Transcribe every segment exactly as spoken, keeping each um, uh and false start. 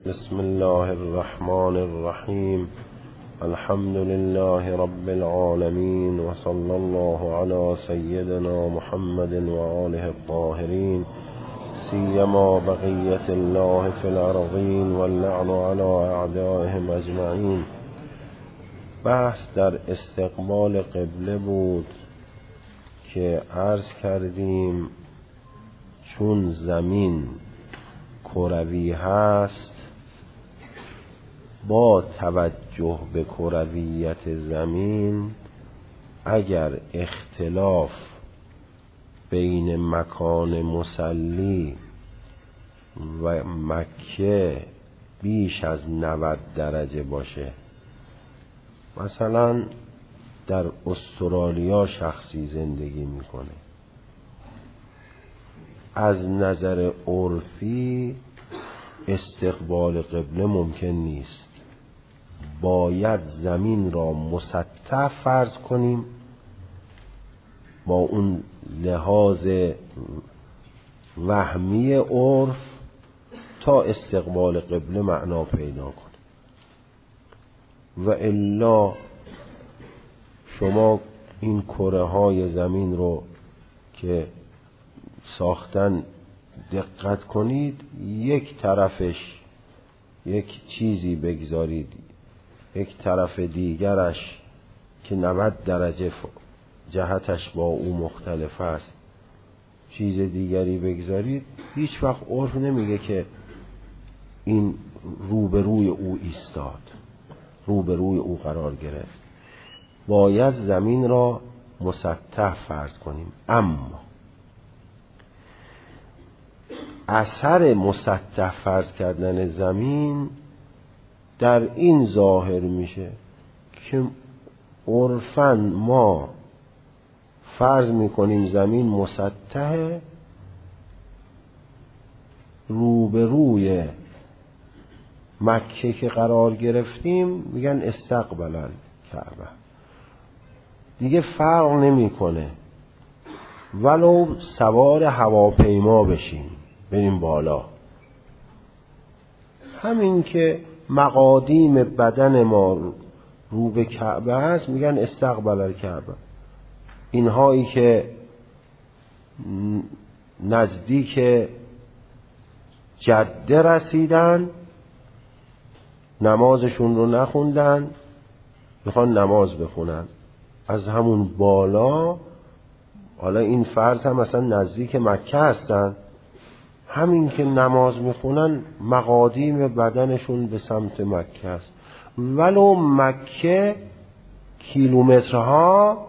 بسم الله الرحمن الرحیم. الحمد لله رب العالمین و صلی الله علی سیدنا محمد و آله الطاهرین، سیما بقیت الله فی الارضین و اللعن علی اعدائهم اجمعین. بحث در استقبال قبله بود که عرض کردیم چون زمین کروی هست، با توجه به کرویت زمین اگر اختلاف بین مکان مصلی و مکه بیش از نود درجه باشه، مثلا در استرالیا شخصی زندگی میکنه، از نظر عرفی استقبال قبله ممکن نیست. باید زمین را مسطح فرض کنیم با اون لحاظ وهمی عرف تا استقبال قبله معنا پیدا کنه. و الا شما این کره های زمین رو که ساختن دقت کنید، یک طرفش یک چیزی بگذارید، یک طرف دیگرش که نود درجه جهتش با او مختلف است چیز دیگری بگذارید، هیچ وقت عرف نمیگه که این روبروی او ایستاد، روبروی او قرار گرفت. باید زمین را مسطح فرض کنیم. اما اثر مسطح فرض کردن زمین در این ظاهر میشه که عرفاً ما فرض میکنیم زمین مسطح، روبروی مکه که قرار گرفتیم میگن استقبل الکعبه. دیگه فرق نمیکنه ولو سوار هواپیما بشیم بریم بالا، همین که مقادیم بدن ما رو به کعبه هست میگن استقبل الکعبه. اینهایی که نزدیک جده رسیدن نمازشون رو نخوندن، میخوان نماز بخونن از همون بالا، حالا این فرض هم مثلا نزدیک مکه هستن، همین که نماز میخونن مقادیم بدنشون به سمت مکه است، ولو مکه کیلومترها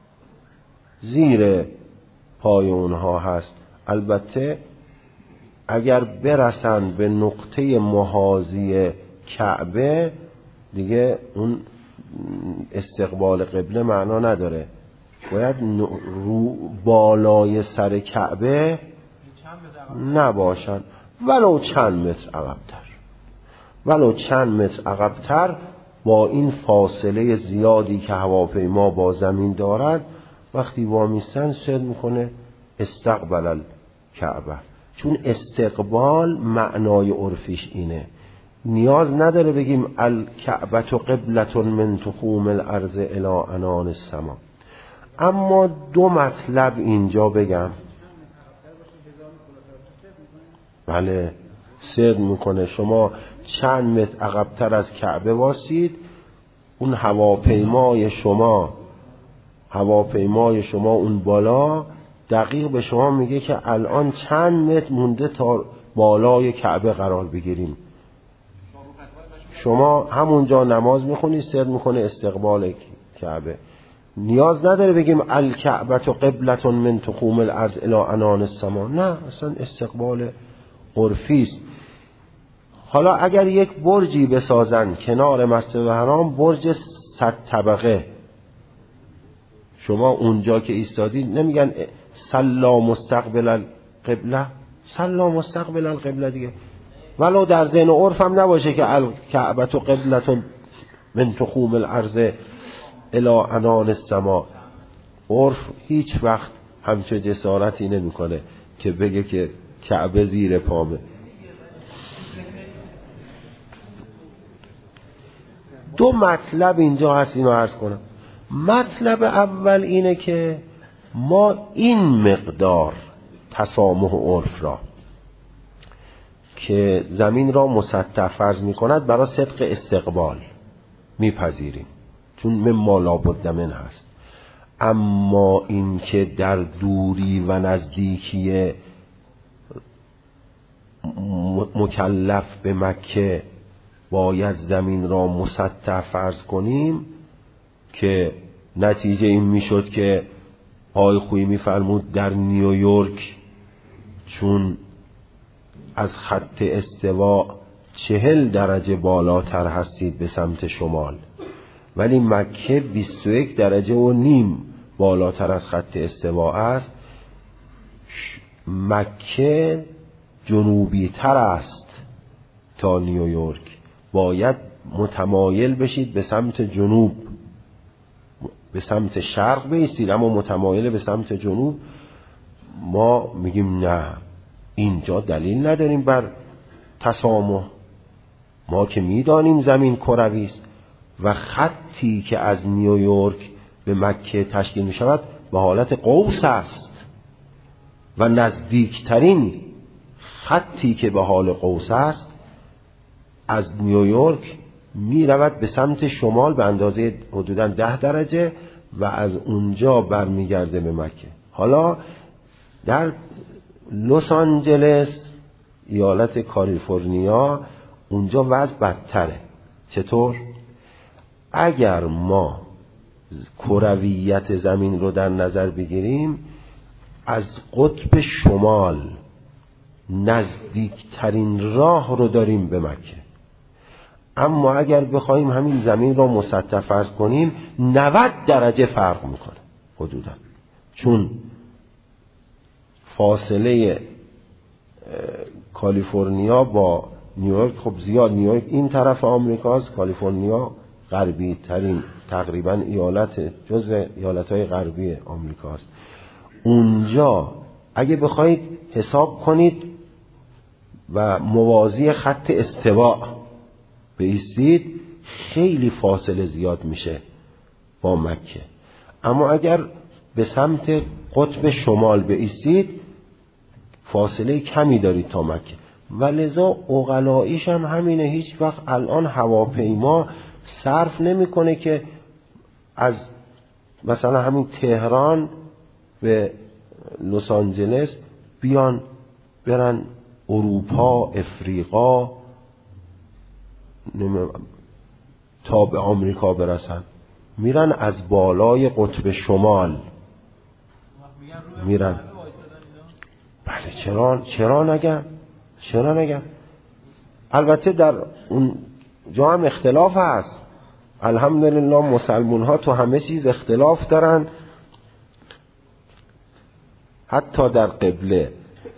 زیر پای اونها هست. البته اگر برسن به نقطه محاذی کعبه دیگه اون استقبال قبله معنا نداره، باید رو بالای سر کعبه نباشن، ولو چند متر عقب‌تر، ولو چند متر عقب‌تر. با این فاصله زیادی که هواپیما با زمین دارد وقتی وامیستن سر میکنه استقبل الکعبه، چون استقبال معنای عرفیش اینه. نیاز نداره بگیم الکعبه قبلة من تخوم الارض الی عنان السما. اما دو مطلب اینجا بگم. بله سرد میکنه. شما چند متر عقب‌تر از کعبه واسید، اون هواپیمای شما هواپیمای شما اون بالا دقیق به شما میگه که الان چند متر مونده تا بالای کعبه قرار بگیریم. شما همونجا نماز میخونید، سرد میکنه استقبال کعبه. نیاز نداره بگیم الکعبه قبلة من تخوم الارض الی عنان السما، نه، اصلا استقبال عرفی است. حالا اگر یک برجی بسازن کنار مسجد الحرام، برج صد طبقه، شما اونجا که ایستادید نمیگن صلا مستقبل القبله، صلا مستقبل القبله دیگه، ولو در ذهن عرف هم نباشه که الکعبه قبلة من تخوم الارض الی عنان السما. عرف هیچ وقت همچه جسارتی نمیکنه که بگه که کعبه زیر پامه. دو مطلب اینجا هست، اینو عرض کنم. مطلب اول اینه که ما این مقدار تسامح و عرف را که زمین را مسطح فرض می کند برای صدق استقبال میپذیریم، چون مما لابد من هست. اما این که در دوری و نزدیکی مکلف به مکه باید زمین را مسطح فرض کنیم، که نتیجه این میشد که آقای خویی میفرمود در نیویورک چون از خط استوا چهل درجه بالاتر هستید به سمت شمال، ولی مکه بیست و یک درجه و نیم بالاتر از خط استوا است، مکه جنوبی تر است تا نیویورک، باید متمایل بشید به سمت جنوب، به سمت شرق بایستید اما متمایل به سمت جنوب. ما میگیم نه، اینجا دلیل نداریم بر تسامح، ما که میدانیم زمین کروی است و خطی که از نیویورک به مکه تشکیل می شود به حالت قوس است و نزدیکترین خطی که به حال قوس است از نیویورک می رود به سمت شمال به اندازه حدوداً ده درجه و از اونجا برمیگرده به مکه. حالا در لس آنجلس ایالت کالیفرنیا اونجا وضع بدتره. چطور؟ اگر ما کرویت زمین رو در نظر بگیریم، از قطب شمال نزدیکترین راه رو داریم به مکه، اما اگر بخوایم همین زمین رو مسطح فرض کنیم نود درجه فرق میکنه حدودا، چون فاصله کالیفرنیا با نیویورک خب زیاد، نیویورک این طرف آمریکاست، کالیفرنیا غربی ترین تقریبا ایالت جزء ایالت‌های غربی آمریکاست. اونجا اگه بخواید حساب کنید و موازی خط استوا بایستید خیلی فاصله زیاد میشه با مکه، اما اگر به سمت قطب شمال بایستید فاصله کمی دارید تا مکه. و لذا عقلاییش هم همینه، هیچ وقت الان هواپیما صرف نمیکنه که از مثلا همین تهران به لس آنجلس بیان برن اروپا، افریقا، تا به آمریکا برسن، میرن از بالای قطب شمال میرن. بله چرا چرا نگم چرا نگم البته در اون جا هم اختلاف هست، الحمدلله مسلمون ها تو همه چیز اختلاف دارن، حتی در قبله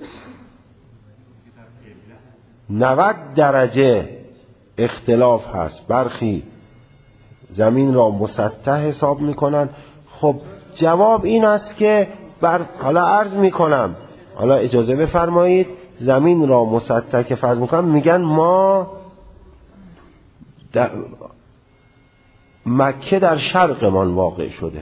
نود درجه اختلاف هست. برخی زمین را مسطح حساب میکنن. خب جواب این است که بر حالا عرض میکنم، حالا اجازه بفرمایید، زمین را مسطح که فرض میکنم میگن ما در مکه در شرقمان واقع شده،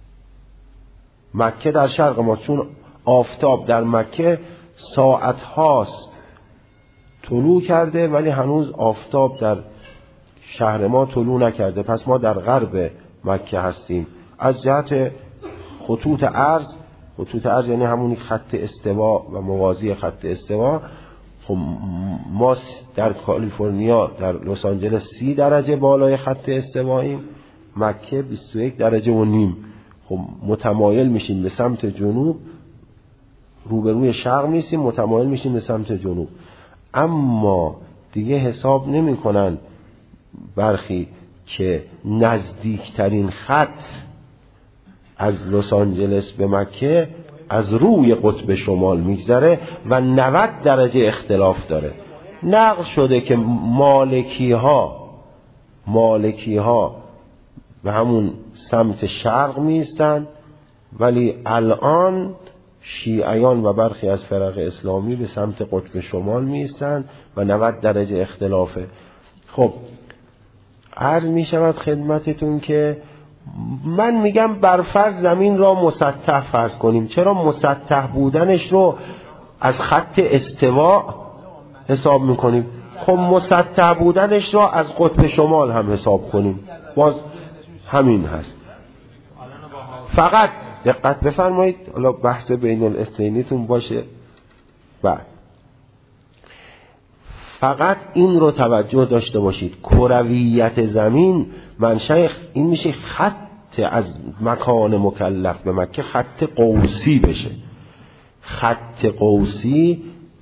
مکه در شرق ما، چون آفتاب در مکه ساعت هاست طلوع کرده ولی هنوز آفتاب در شهر ما طلوع نکرده، پس ما در غرب مکه هستیم. از جهت خطوط عرض، خطوط عرض یعنی همونی خط استوا و موازی خط استوا، خب ما در کالیفرنیا در لس آنجلس سی درجه بالای خط استواییم، مکه بیست و یک درجه و نیم. خب متمایل میشیم به سمت جنوب، روبروی شرق نیستیم، متمایل میشیم به سمت جنوب. اما دیگه حساب نمی کنن برخی که نزدیکترین خط از لس آنجلس به مکه از روی قطب شمال میگذره و نود درجه اختلاف داره. نقل شده که مالکی ها مالکی ها به همون سمت شرق میستن، ولی الان شیعیان و برخی از فرق اسلامی به سمت قطب شمال میستن و نود درجه اختلافه. خب عرض می شود خدمتتون که من میگم برفرض زمین را مسطح فرض کنیم. چرا مسطح بودنش رو از خط استوا حساب میکنیم؟ خب مسطح بودنش را از قطب شمال هم حساب کنیم، باز همین هست. فقط دقت بفرمایید، حالا بحث بین الاثنینیتون باشه. بعد فقط این رو توجه داشته باشید، کرویت زمین منشأ این میشه خط از مکان مکلف به مکه خط قوسی بشه. خط قوسی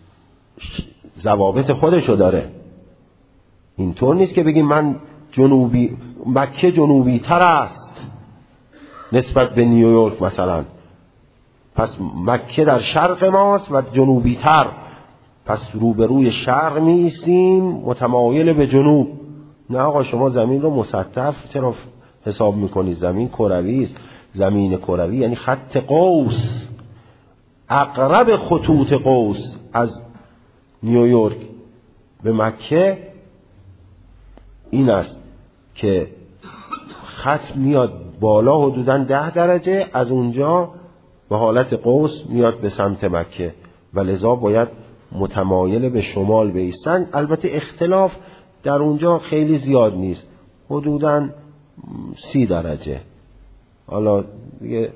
ضوابط خودشو داره، اینطور نیست که بگیم من جنوبی مکه جنوبی تر است نسبت به نیویورک مثلا، پس مکه در شرق ماست و جنوبی تر، پس روبروی شرق میستیم متمایل به جنوب. نه آقا، شما زمین رو مسطح چرا حساب میکنید؟ زمین کروی است. زمین کروی یعنی خط قوس، اقرب خطوط قوس از نیویورک به مکه این است که خط میاد بالا حدوداً ده درجه، از اونجا به حالت قوس میاد به سمت مکه و لذا باید متمایل به شمال بایستن. البته اختلاف در اونجا خیلی زیاد نیست، حدوداً سی درجه. حالا دیگه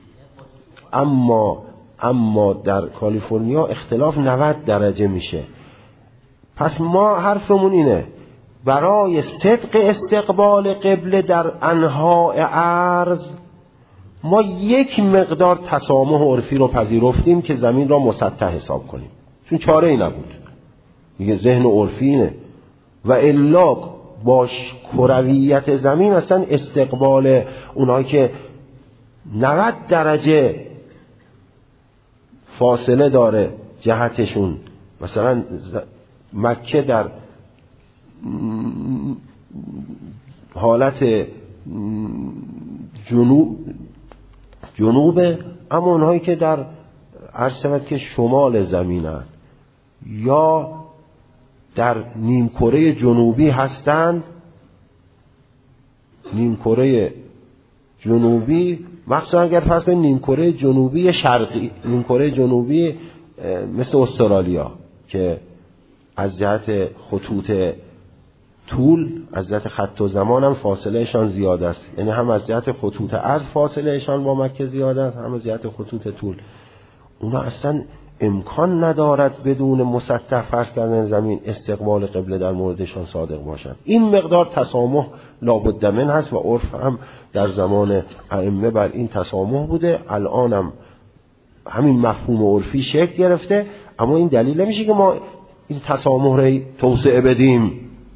اما اما در کالیفرنیا اختلاف نود درجه میشه. پس ما حرفمون اینه، برای صدق استقبال قبله در انحاء ارض ما یک مقدار تسامح عرفی رو پذیرفتیم که زمین را مسطح حساب کنیم، چون چاره ای نبود دیگه، ذهن عرفی اینه. و الا باش کرویت زمین اصلا استقبال اونایی که نود درجه فاصله داره جهتشون، مثلا مکه در حالت جنوب جنوبه، اما اونهایی که در عرض شود که شمال زمینن یا در نیمکره جنوبی هستند، نیمکره جنوبی مخصوصا اگر فرض کنید نیمکره جنوبی شرقی، نیمکره جنوبی مثل استرالیا که از جهت خطوط طول، از جهت خط و زمان هم فاصله شان زیاد است، یعنی هم از جهت خطوط عرض فاصله شان با مکه زیاد است، هم از جهت خطوط طول. اونا اصلا امکان ندارد بدون مسطح فرض کردن زمین استقبال قبله در موردشان صادق باشند. این مقدار تسامح لابد من هست و عرف هم در زمان ائمه بر این تسامح بوده. الان هم همین مفهوم عرفی شکل گرفته، اما این دلیل نمیشه که ما این تسامح را توسعه بدیم،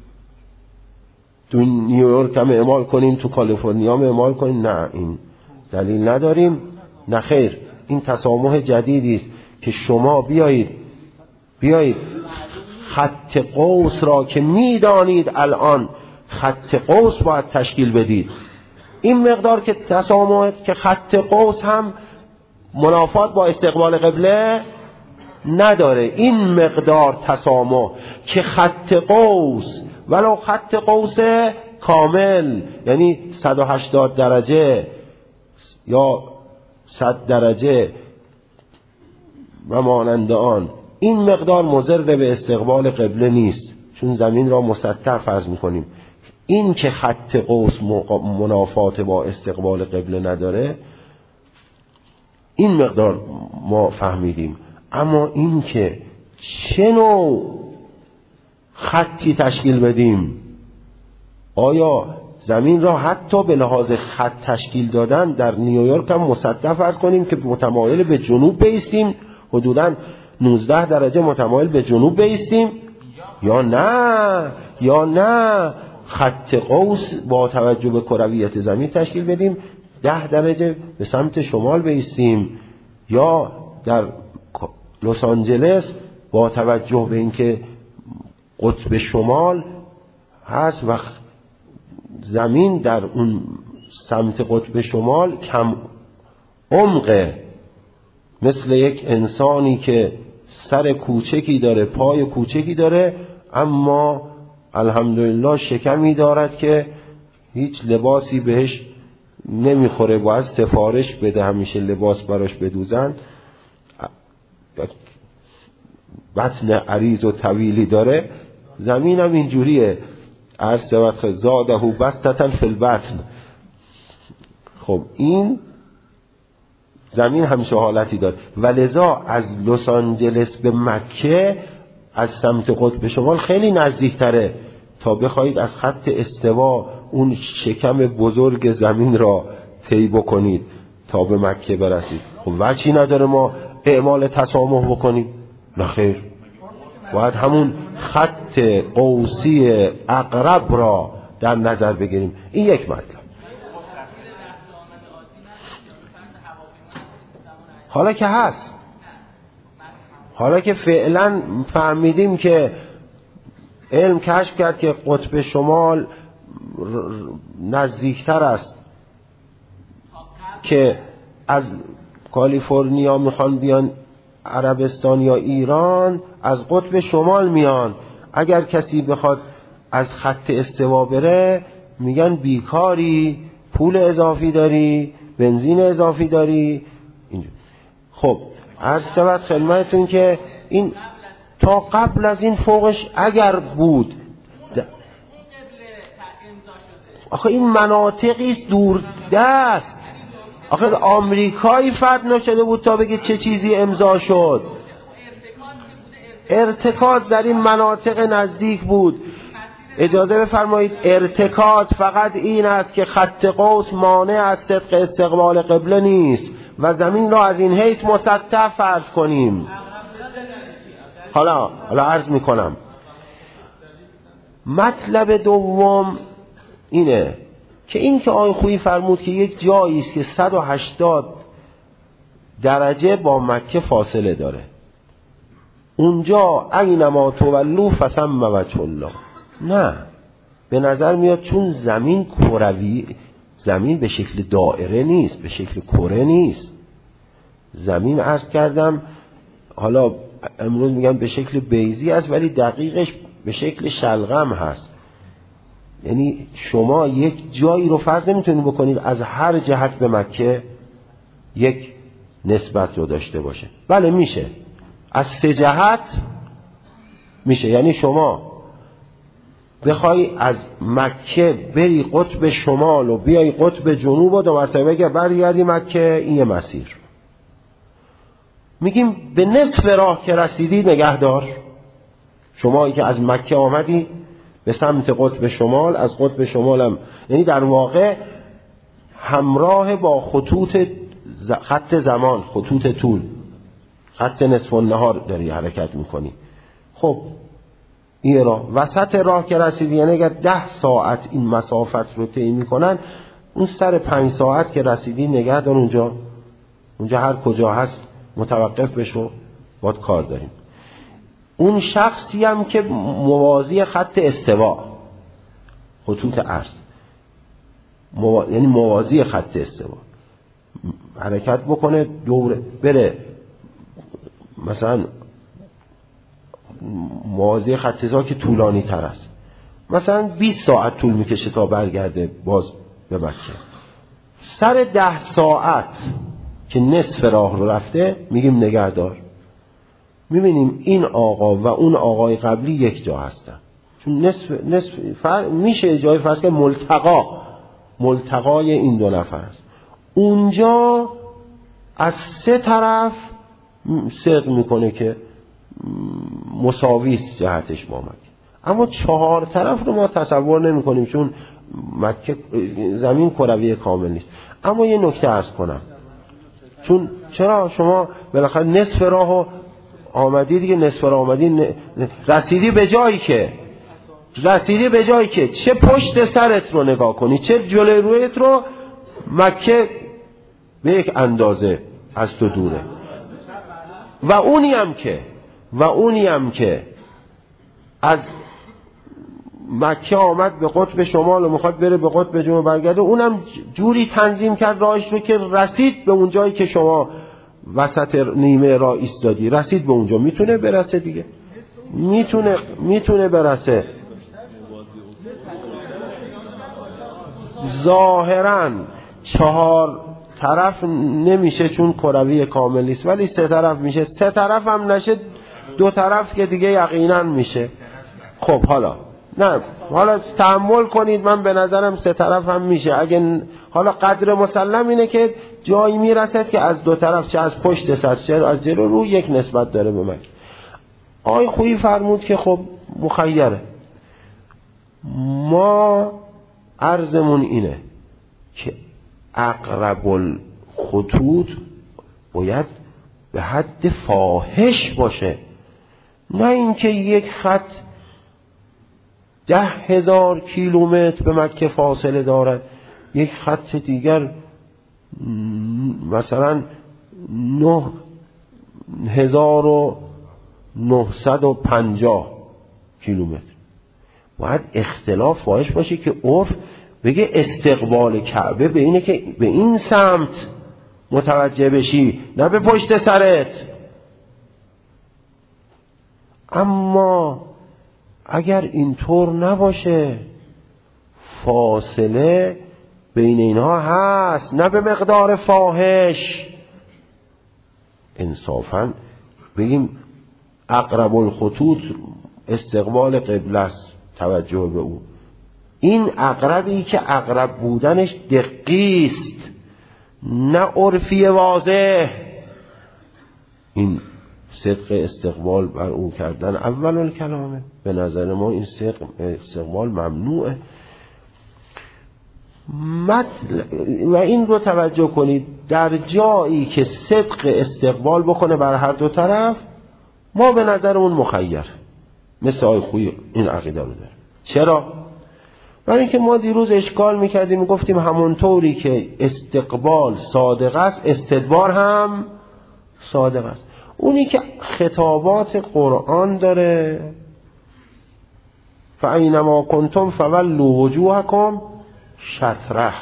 تو نیویورک هم اعمال کنیم، تو کالیفرنیا هم اعمال کنیم. نه، این دلیل نداریم. نه خیر، این تسامح جدیدی است که شما بیایید بیایید خط قوس را که میدانید الان خط قوس باید تشکیل بدید، این مقدار که تسامح که خط قوس هم منافات با استقبال قبله نداره، این مقدار تسامح که خط قوس ولو خط قوس کامل یعنی صد و هشتاد درجه یا صد درجه و مانند آن، این مقدار مضر به استقبال قبله نیست، چون زمین را مسطح فرض میکنیم. این که خط قوس منافات با استقبال قبله نداره، این مقدار ما فهمیدیم. اما این که چه نوع خطی تشکیل بدیم، آیا زمین را حتی به لحاظ خط تشکیل دادن در نیویورک هم مسطح فرض کنیم که متمایل به جنوب بایستیم، حدوداً نوزده درجه متمایل به جنوب بایستیم، یا نه یا نه خط قوس با توجه به کرویت زمین تشکیل بدیم، ده درجه به سمت شمال بایستیم، یا در لس آنجلس با توجه به اینکه قطب شمال هست و زمین در اون سمت قطب شمال کم عمقه، مثل یک انسانی که سر کوچکی داره، پای کوچکی داره، اما الحمدلله شکمی دارد که هیچ لباسی بهش نمیخوره، باید سفارش بده همیشه لباس براش بدوزن، بطن عریض و طویلی داره، زمین هم اینجوریه، عرض وقت زاده بستتن فی البطن. خب این زمین همیشه حالتی داره و لذا از لس آنجلس به مکه از سمت قطب شمال خیلی نزدیکتره تا بخواید از خط استوا اون شکم بزرگ زمین را طی بکنید تا به مکه برسید. خب وجهی نداره ما اعمال تسامح بکنیم؟ نه خیر، باید همون خط قوسی اقرب را در نظر بگیریم. این یک مطلب. حالا که هست، حالا که فعلا فهمیدیم که علم کشف کرد که قطب شمال نزدیکتر است، که از کالیفرنیا میخوان بیان عربستان یا ایران، از قطب شمال میان. اگر کسی بخواد از خط استوا بره میگن بیکاری، پول اضافی داری، بنزین اضافی داری. اینجا خب عرض شود خدمتتون که این تا قبل از این فوقش اگر بود، آخه این مناطقی است دور دست، آخه آمریکایی فتح نشده بود تا بگید چه چیزی امضا شد. ارتکاز در این مناطق نزدیک بود. اجازه بفرمایید، ارتکاز فقط این است که خط قوس مانع از صدق استقبال قبله نیست و زمین را از این حیث مسطح فرض کنیم. حالا حالا عرض میکنم مطلب دوم اینه که این که آقای خویی فرمود که یک جایی است که صد و هشتاد درجه با مکه فاصله داره، اونجا اینما تولوا فثم وجه الله. نه، به نظر میاد چون زمین کروی، زمین به شکل دائره نیست، به شکل کره نیست. زمین عرض کردم حالا امروز میگم به شکل بیضی است، ولی دقیقش به شکل شلغم هست. یعنی شما یک جایی رو فرض نمیتونید بکنید از هر جهت به مکه یک نسبت رو داشته باشه. بله میشه، از سه جهت میشه. یعنی شما بخوای از مکه بری قطب شمال و بیای قطب جنوب و دو مرتبه اگر برگردی مکه، این یه مسیر. میگیم به نصف راه که رسیدی نگهدار، شمایی که از مکه آمدی به سمت قطب شمال، از قطب شمال هم یعنی در واقع همراه با خطوط خط زمان، خطوط طول، خط نصف النهار داری حرکت میکنی. خب این راه وسط راه که رسیدی، یعنی اگر ده ساعت این مسافت رو طی میکنن، اون سر پنج ساعت که رسیدی نگهدار اونجا، اونجا هر کجا هست متوقف بشو، باید کار داریم. اون شخصی هم که موازی خط استوا، خطوط عرض موا... یعنی موازی خط استوا حرکت بکنه، دوره بره مثلا موازی خط استوا که طولانی تر است، مثلا بیست ساعت طول میکشه تا برگرده باز به مکه. سر ده ساعت که نصف راه رو رفته میگیم نگهدار. میبینیم این آقا و اون آقای قبلی یک جا هستن، چون نصف نصف فر... میشه جای فرض که ملتقا ملتقای این دو نفر است. اونجا از سه طرف صدق میکنه که مساوی است جهتش با مکه، اما چهار طرف رو ما تصور نمی کنیم چون مکه زمین کروی کامل نیست. اما یه نکته عرض کنم، چون چرا شما بالاخره نصف راهو آمدی دیگه، نصف راه آمدی، رسیدی به جایی که رسیدی به جایی که چه پشت سرت رو نگاه کنی چه جلوی رویت رو، مکه به یک اندازه از تو دوره. و اونی هم که و اونی هم که از مکه آمد به قطب شمال و میخواد بره به قطب جنوب برگرده، اونم جوری تنظیم کرد راهش رو که رسید به اون جایی که شما وسط نیمه راه ایستادی، رسید به اونجا. میتونه برسه دیگه، میتونه میتونه برسه. ظاهراً چهار طرف نمیشه چون کروی کامل نیست، ولی سه طرف میشه. سه طرف هم نشه دو طرف که دیگه یقینا میشه. خب حالا نه، حالا تحمل کنید، من به نظرم سه طرف هم میشه. اگه حالا قدر مسلم اینه که جایی میرسد که از دو طرف، چه از پشت سر چه از جلو رو، یک نسبت داره به مکه. آقای خویی فرمود که خب مخیره. ما عرضمون اینه که اقرب الخطوط باید به حد فاحش باشه، نه اینکه یک خط ده هزار کیلومتر به مکه فاصله دارد، یک خط دیگر مثلا نه هزار و نهصد و پنجاه کیلومتر. باید اختلاف فاحش باشه که عرف بگه استقبال کعبه به اینه که به این سمت متوجه بشی، نه به پشت سرت. اما اگر اینطور نباشه، فاصله بین اینها هست، نه به مقدار فاحش، انصافاً بگیم اقرب الخطوط استقبال قبله است، توجه به او. این اقربی که اقرب بودنش دقیق است، نه عرفی واضح. این صدق استقبال بر او کردن اول الکلامه. به نظر ما این صدق استقبال ممنوعه. و این رو توجه کنید، در جایی که صدق استقبال بکنه بر هر دو طرف، ما به نظرمون مخیر. مثل آقای خویی این عقیده رو داره. چرا؟ برای اینکه ما دیروز اشکال میکردیم و گفتیم همونطوری که استقبال صادق است، استدبار هم صادق است. اونی که خطابات قرآن داره، فاینما کنتم فولوا وجوهکم شطره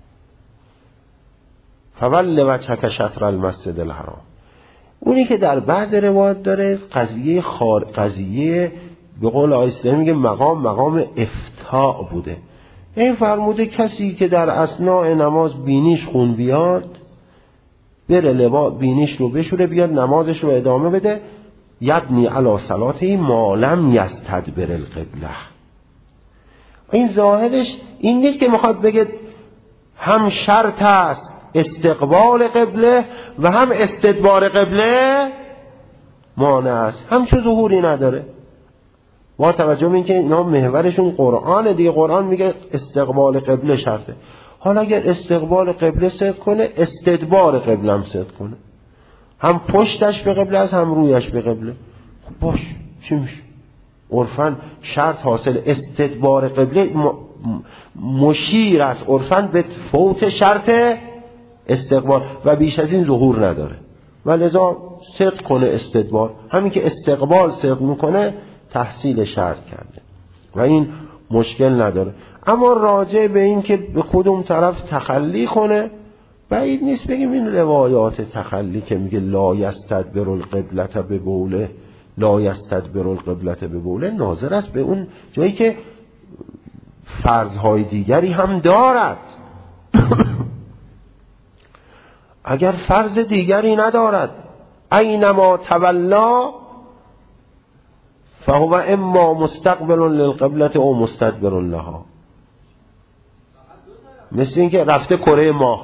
فول وجهک شطر المسجد الحرام. اونی که در بعض روایات داره قضیه خار قضیه به قول آیسته میگه مقام مقام افتاء بوده. این فرموده کسی که در اثناء نماز بینیش خون بیاد، بره لبا بینیش رو بشوره، بیاد نمازش رو ادامه بده، یبنی علی صلاته ما لم یستدبر القبله. این ظاهرش این نیست که میخواد بگه هم شرط است استقبال قبله و هم استدبار قبله مانع است، هم چه ظهوری نداره. با توجه به اینکه اینا محورشون قرآن دیگه، قرآن میگه استقبال قبله شرطه. حالا اگر استقبال قبله صدق کنه، استدبار قبله هم صدق کنه، هم پشتش به قبله است هم رویش به قبله، خب باش چی میشه؟ عرفاً شرط حاصل. استدبار قبله مشیر است عرفاً به فوت شرط استقبال و بیش از این ظهور نداره، و لذا صدق کنه استدبار. همین که استقبال صدق میکنه تحصیل شرط کرده و این مشکل نداره. اما راجع به این که به کدوم طرف تخلی کنه، بعید نیست بگیم این روایات تخلی که میگه لا یستدبر القبلة ببوله لا یستدبر القبلة ببوله ناظر است به اون جایی که فرضهای دیگری هم دارد. اگر فرض دیگری ندارد، اینما تولا فهو اما مستقبل للقبلة او مستدبر لها. مثل این که رفته کره ماه،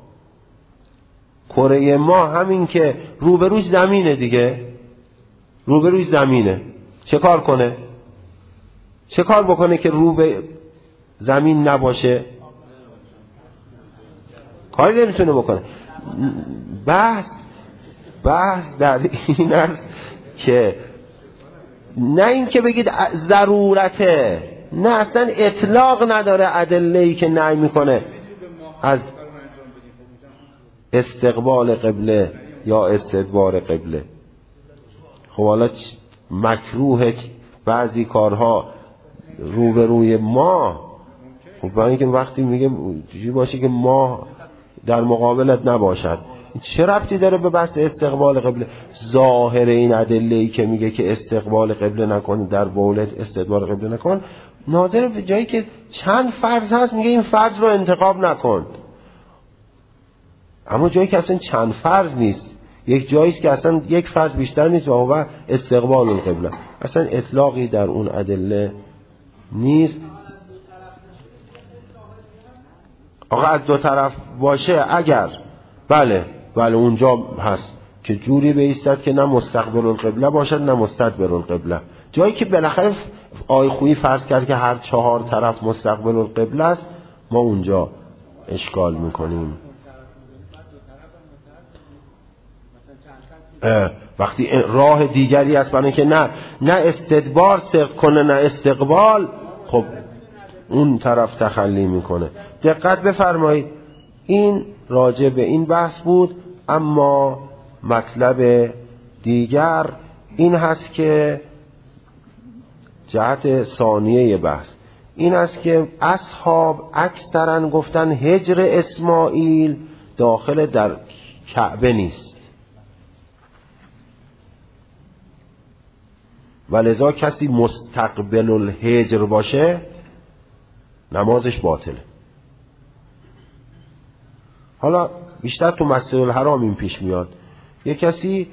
کره ماه همین که روبروش زمینه دیگه، روبروش زمینه، چه کار کنه؟ چه کار بکنه که رو به زمین نباشه؟ کاری نمیتونه بکنه. بحث بحث در این است که نه این که بگید ضرورته، نه اصلا اطلاق نداره ادله‌ای که نهی میکنه از استقبال قبله یا استدبار قبله. خب حالا مکروه بعضی کارها روبروی ما، خب برای اینکه وقتی میگه چیزی باشه که ما در مقابلت نباشد، چه ربطی داره به بحث استقبال قبله؟ ظاهر این ادله‌ای که میگه که استقبال قبله نکن در بولت استدبار قبله نکن ناظر به جایی که چند فرض هست میگه این فرض رو انتخاب نکن. اما جایی که اصلا چند فرض نیست، یک جایی است که اصلا یک فرض بیشتر نیست و هو استقبال القبله، اصلا اطلاقی در اون ادله نیست. آقا از دو طرف باشه اگر بله بله اونجا هست که جوری بایستد که نه مستقبل القبله باشد نه مستدبر القبله. جایی که بالاخره آی خویی فرض کرد که هر چهار طرف مستقبل القبله است، ما اونجا اشکال میکنیم. وقتی راه دیگری است برای که نه نه استدبار صدق کنه نه استقبال، خب اون طرف تخلی میکنه. دقت بفرمایید، این راجع به این بحث بود. اما مطلب دیگر این هست که جهت ثانیه بحث این است که اصحاب اکثرا گفتن هجر اسماعیل داخل در کعبه نیست و لذا کسی مستقبل الهجر باشه نمازش باطله. حالا بیشتر تو مسجد الحرام این پیش میاد، یک کسی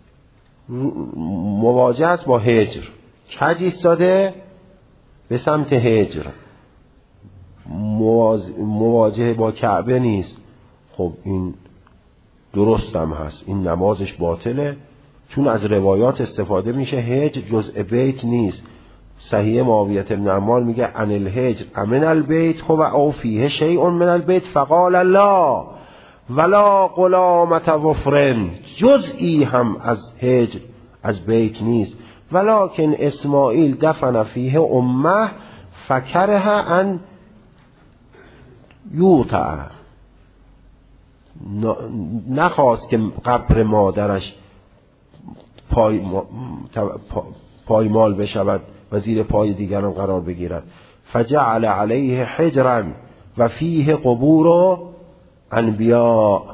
مواجه است با هجر، کج ایستاده به سمت هجر، مواجه با کعبه نیست، خب این درست هم هست، این نمازش باطله، چون از روایات استفاده میشه هجر جزء بیت نیست. صحیح معاویه بن عمار میگه ان الهجر امن البیت هو او فیه شیء من البیت فقال الله ولا غلامة وفرن، جزئی هم از هجر از بیت نیست. ولکن اسماعیل دفن فیه امه فکره ان یوطع، نخواست که قبر مادرش پای پایمال بشود و زیر پای دیگران قرار بگیرد. فجعل علیه حجرا و فیه قبور انبیاء.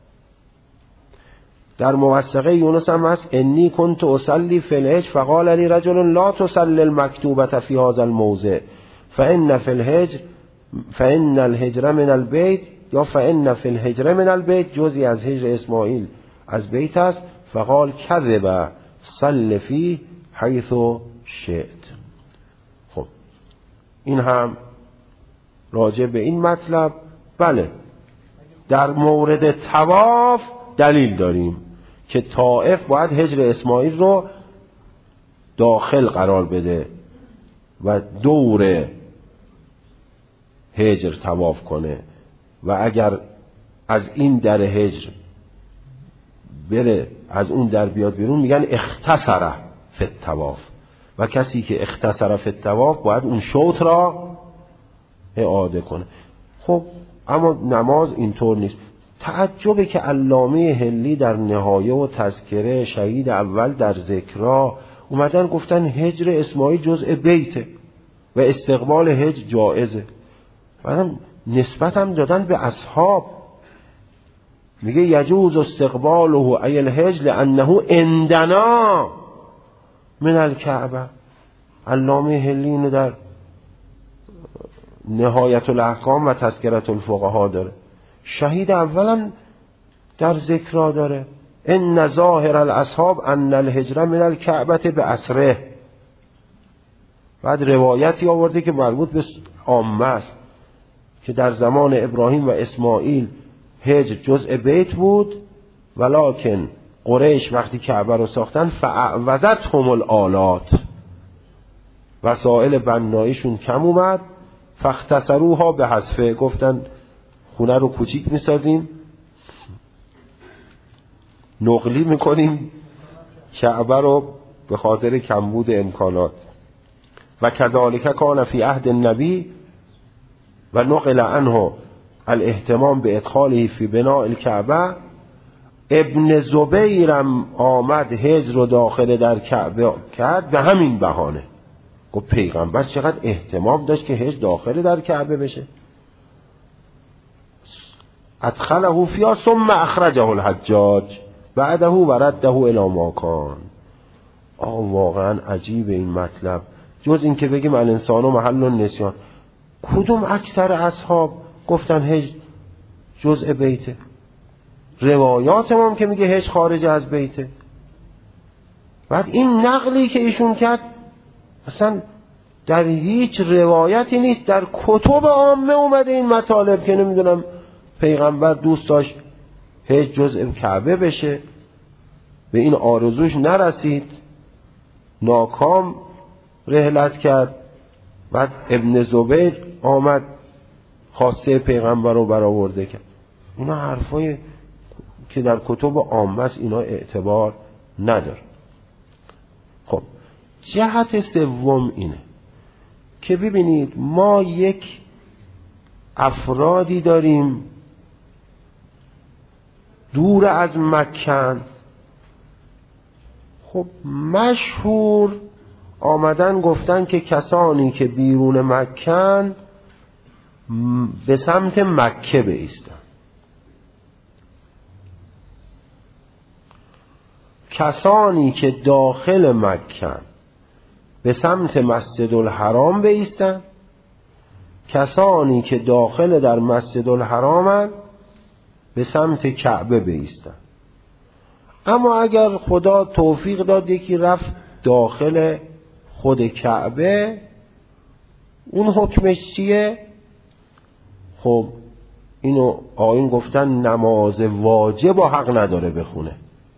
در موثقه یونس هم هست انی کنت اصلی فی الحجر فقال لی رجل لا تصلی المکتوبة فی هذا الموضع فان فی الحجر فان الحجر من البیت یا فان فی الحجر من البیت، جزئی از هجر اسماعیل از بیت است. فقال کذب صل فی حیث شئت. خب این هم راجع به این مطلب بله در مورد طواف دلیل داریم که طائف باید هجر اسماعیل رو داخل قرار بده و دور هجر طواف کنه و اگر از این در هجر بره از اون در بیاد بیرون میگن اختصره فی الطواف، و کسی که اختصره فی الطواف باید اون شوط را اعاده کنه. خب اما نماز اینطور نیست. تعجبه که علامه هلی در نهایه و تذکره شهید اول در ذکرها اومدن گفتن هجر اسماعیل جزء بیته و استقبال هجر جائزه، بعدم نسبت هم دادن به اصحاب، میگه یجوز استقباله ای الهجر لانه عندنا من الکعبه. علامه هلی اینو در نهایت الاحکام و تذکرة الفقها داره، شهید اولم در ذکرها داره ان ظاهر الاصحاب ان الهجر من الکعبه بأسره. بعد روایتی آورده که مربوط به عامه است که در زمان ابراهیم و اسماعیل هجر جزء بیت بود، ولکن قریش وقتی کعبه رو ساختن فاعوزتهم الآلات، وسایل بناییشون کم اومد، فاختصروها به حذفه، گفتن خونه رو کوچیک میسازیم نقلی میکنیم کعبه رو به خاطر کمبود امکانات. و کذالک کان فی عهد النبی و نقل عنه الاهتمام به ادخاله فی بناء الکعبه. ابن زبیرم آمد هجر رو داخل در کعبه کرد به همین بهانه، گفت پیغمبر چقدر اهتمام داشت که هجر داخل در کعبه بشه. ادخله فیها ثم اخرجه الحجاج بعده ورده الی ما کان. آه واقعا عجیب این مطلب جز این که بگیم الانسان و محل النسیان. کدوم اکثر اصحاب گفتن هج جزء بیته؟ روایات ما هم که میگه هج خارج از بیته. بعد این نقلی که ایشون کرد اصلا در هیچ روایتی نیست، در کتب عامه اومده این مطالب که نمیدونم پیغمبر دوست داشت هج جزء کعبه بشه، به این آرزوش نرسید، ناکام رحلت کرد. بعد ابن زبیر آمد خواسته پیغمبر رو برآورده کرد. اینا حرفای که در کتب عامه است، اینا اعتبار نداره. خب جهت سوم اینه که ببینید ما یک افرادی داریم دور از مکه. خب مشهور آمدن گفتن که کسانی که بیرون مکه به سمت مکه بایستن، کسانی که داخل مکه به سمت مسجد الحرام بایستن، کسانی که داخل در مسجد الحرام به سمت کعبه بایستن. اما اگر خدا توفیق داد یکی رفت داخل خود کعبه، اون حکمش چیه؟ خب اینو آیین گفتن نماز واجب و حق نداره بخونه.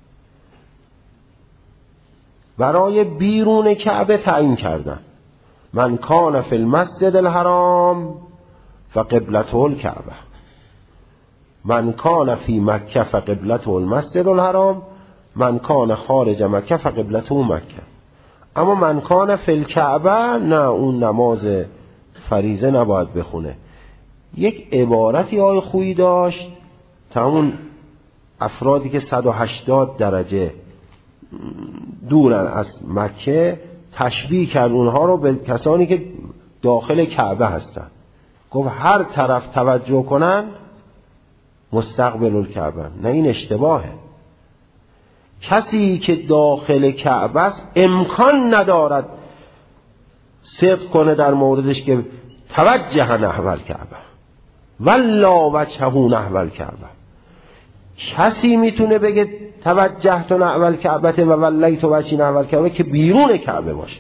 برای بیرون کعبه تعیین کردن من کان فی المسجد الحرام فقبلته الکعبه، من کان فی مکه فقبلته المسجد الحرام، من کان خارج مکه فقبلته مکه. اما من کان فی الکعبه نه، اون نماز فریضه نباید بخونه. یک عبارتی آی خویی داشت تا اون افرادی که صد و هشتاد درجه دورن از مکه تشبیه کرد اونها رو به کسانی که داخل کعبه هستن. گفت هر طرف توجه کنن مستقبل الکعبه. نه، این اشتباهه. کسی که داخل کعبه است امکان ندارد صدق کنه در موردش که توجه نحو الکعبه والله وجهه نحو الکعبه. کسی میتونه بگه توجه تو نحو الکعبه و ولیت وجهی نحو الکعبه که بیرون کعبه باشه،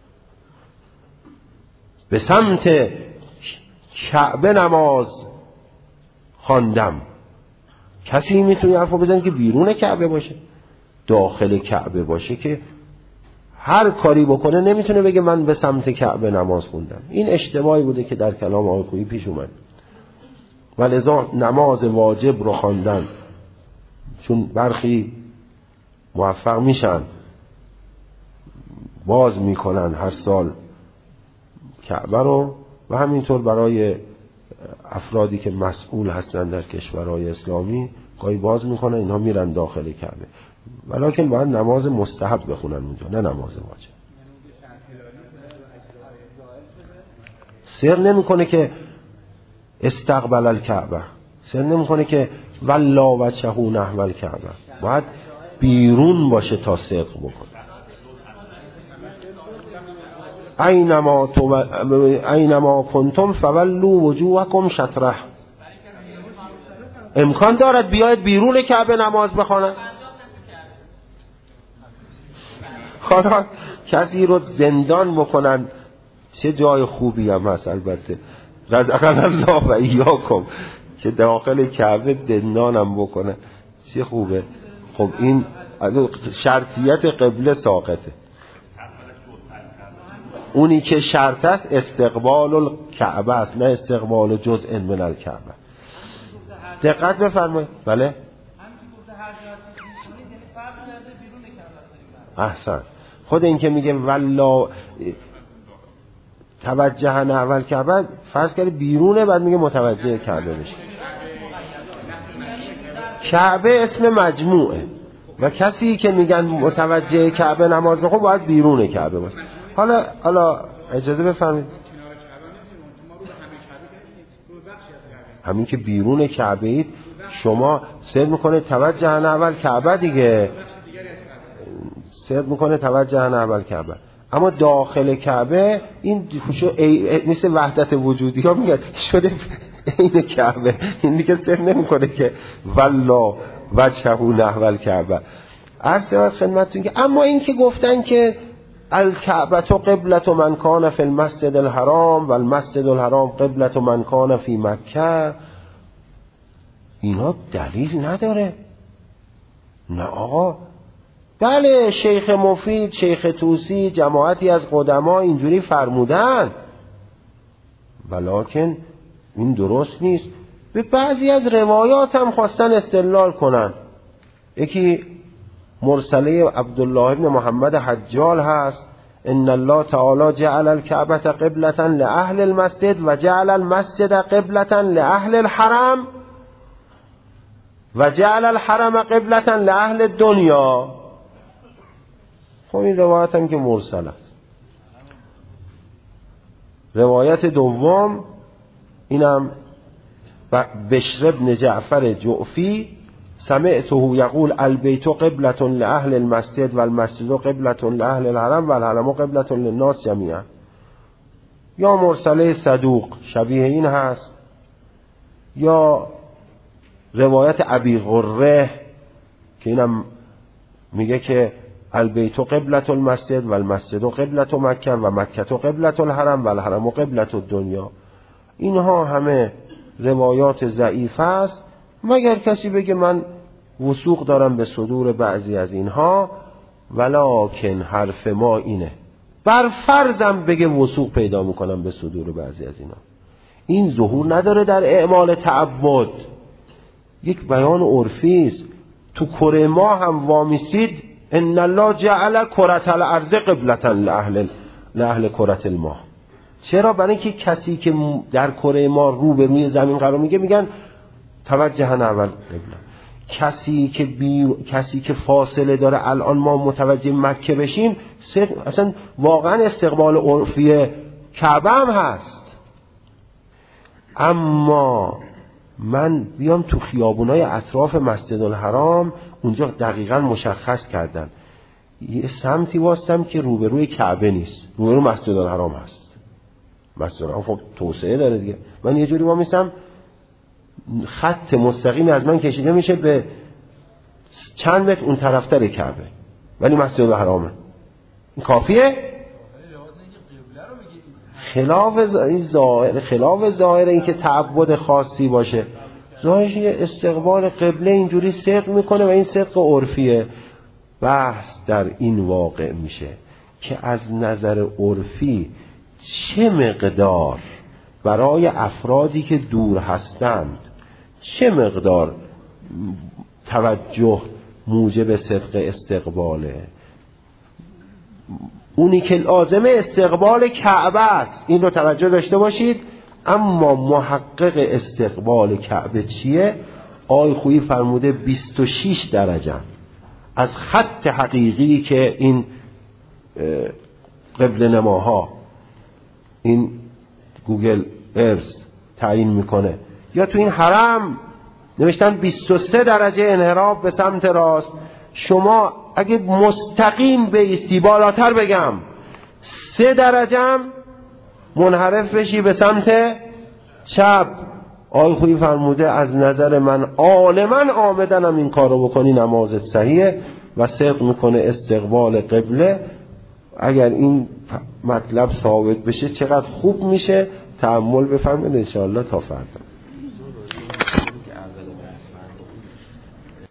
به سمت کعبه نماز خواندم. کسی میتونه حرفو بزنه که بیرون کعبه باشه، داخل کعبه باشه که هر کاری بکنه نمیتونه بگه من به سمت کعبه نماز خوندم. این اشتباهی بوده که در کلام آقای خویی پیش اومد. ولذا نماز واجب رو خواندن، چون برخی موفق میشن باز میکنن هر سال کعبه رو، و همینطور برای افرادی که مسئول هستن در کشورهای اسلامی گاهی باز میکنن، اینها میرن داخل کعبه، ولیکن باید نماز مستحب بخونن اونجا، نه نماز واجب. سر نمیکنه که استقبل الکعبه، سر نمیکنه که والله وجهه نحو الکعبه، باید بیرون باشه تا صدق بکنه. اینما تو اینما کنتم فولوا وجوهکم شطره. امکان دارد بیاید بیرون کعبه نماز بخوانند. خدا کسی رو زندان بکنن چه جای خوبی هم هست. البته رزقنا الله و ایاکم که داخل کعبه زندانم بکنن چه خوبه. خب این شرطیت قبله ساقطه. اونی که شرط است استقبال الکعبه است، نه استقبال جزء من الکعبه. دقت بفرمایید. بله احسن. خود این که میگه والله توجه نحو الکعبه، فرض کنید بیرونه، بعد میگه متوجه کعبه بشه. کعبه اسم مجموعه و کسی که میگن متوجه کعبه نماز بخون باید بیرون کعبه باشه. حالا حالا اجازه بفرمایید، همین که بیرون کعبه اید شما سر میکنه توجه نحو الکعبه دیگه، سر میکنه توجه نحو الکعبه. اما داخل کعبه این شو مثل وحدت وجودی ها میگن شده این کعبه، این دیگه سر نمیکنه که والله وجهه نحو الکعبه. عرض شود خدمتتون که اما این که گفتن که الکعبه قبلة من کان فی المسجد الحرام و المسجد الحرام قبلة من کان فی مکه، اینا دلیل نداره. نه آقا، بله شیخ مفید، شیخ طوسی، جماعتی از قدما اینجوری فرمودن، ولکن این درست نیست. به بعضی از روایات هم خواستن استدلال کنن. یکی مرسله عبدالله ابن محمد حجال هست، ان الله تعالی جعل الکعبه قبلة لأهل المسجد و جعل المسجد قبلة لأهل الحرم و جعل الحرم قبلة لأهل الدنیا. خب این روایت هم که مرسل است. روایت دوم اینم بشر ابن جعفر جعفی سمعته یقول البیت قبلة لأهل المسجد و المسجد قبلة لأهل الحرم و الحرم قبلة للناس جمیعا. یا مرسله صدوق شبیه این هست، یا روایت ابی غره که اینم میگه که البیت قبلة المسجد و المسجد قبلة مکه و مکه قبلة الحرم و الحرم قبلة الدنیا. اینها همه روایات ضعیف است، مگر کسی بگه من وثوق دارم به صدور بعضی از اینها، ولکن حرف ما اینه، بر فرضم بگه وثوق پیدا میکنم به صدور بعضی از اینها، این ظهور نداره در اعمال تعبد، یک بیان عرفی است. تو کره ما هم وامیسید ان الله جعل کره الارض قبلة لاهل لاهل کره الماء. چرا؟ برای اینکه کسی که در کره ما رو به روی زمین قرار میگه میگن توجه نحو قبله. کسی که بی... کسی که فاصله داره الان ما متوجه مکه بشیم، اصلا واقعا استقبال عرفی کعبه هم هست. اما من بیام تو خیابونای اطراف مسجد الحرام، اونجا دقیقاً مشخص کردن یه سمتی واسم که روبروی کعبه نیست، روبروی مسجد الحرام هست. مسجد الحرام خب توسعه داره دیگه، من یه جوری وامیستم خط مستقیمی از من کشیده میشه به چند متر اون طرفتر کعبه، ولی مسجد الحرامه. این کافیه؟ خلاف ظاهر خلاف ظاهر این که تعبد خاصی باشه، ظاهرش استقبال قبله اینجوری صدق میکنه و این صدق عرفیه. بحث در این واقع میشه که از نظر عرفی چه مقدار برای افرادی که دور هستند چه مقدار توجه موجب صدق استقباله. اونی که لازمه استقبال کعبه است، این رو توجه داشته باشید. اما محقق استقبال کعبه چیه؟ آی خویی فرموده بیست و شش درجه از خط حقیقی که این قبل نماها این گوگل ارث تعیین میکنه، یا تو این حرم نوشتن بیست و سه درجه انحراف به سمت راست. شما اگه مستقیم بایستی، بالاتر بگم سه درجه منحرف بشی به سمت چپ، آقای خویی فرموده از نظر من عالما آمدنم این کارو بکنی نمازت صحیحه و صدق میکنه استقبال قبله. اگر این مطلب ثابت بشه چقدر خوب میشه. تأمل بفرمایید ان شاء الله. تا فردا.